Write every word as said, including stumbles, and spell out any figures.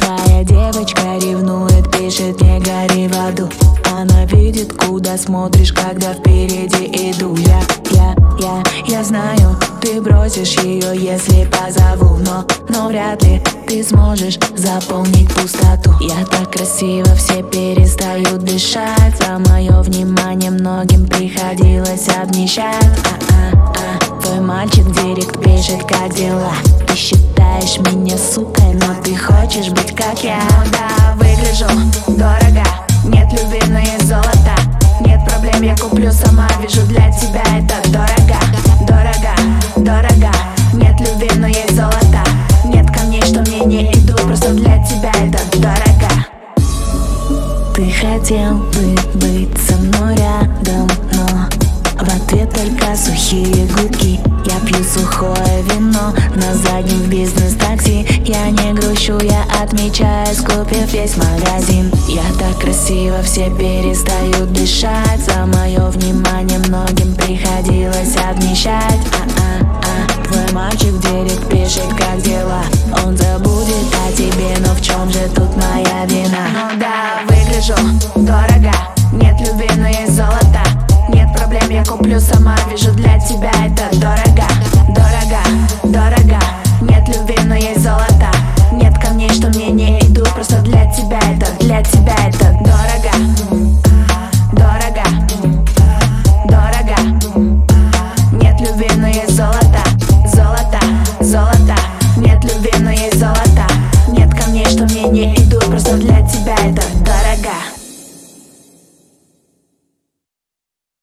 Твоя девочка ревнует, пишет: не гори в аду. Она видит, куда смотришь, когда впереди иду. Я, я, я, я знаю, ты бросишь ее, если позову. Но, но вряд ли ты сможешь заполнить пустоту. Я так красиво, все перестают дышать. За мое внимание многим приходилось обнищать. А-а-а. Твой мальчик в директ пишет: как дела? Ты считаешь меня сукой, но ты хочешь быть как я. Ну да, выгляжу дорого, нет любви, но есть золото. Нет проблем, я куплю сама, вижу, для тебя это дорого. Дорого, дорого, нет любви, но есть золото. Нет камней, что мне не идут, просто для тебя это дорого. Ты хотел бы быть со мной рядом, но в ответ только сухие гудки. Я пью сухое вино на заднем в бизнес-такси. Я не грущу, я отмечаю, скупив весь магазин. Я так красиво, все перестают дышать. За мое внимание многим приходилось обнищать. А-а-а. Твой мальчик в директ пишет: как дела? Он забудет о тебе, но в чем же тут моя вина? Ну да, выгляжу дорого, нет любви, но есть золото. Нет проблем, я куплю сама, вижу, для тебя это дорого. Дорого, дорого, нет любви, но есть золото. Нет камней, что мне не идут, просто для тебя это, для тебя это дорого. Дорого, дорого, нет любви, но есть золото. Золото, золото, нет любви, но есть золото. Нет камней, что мне не идут, просто для тебя это дорого.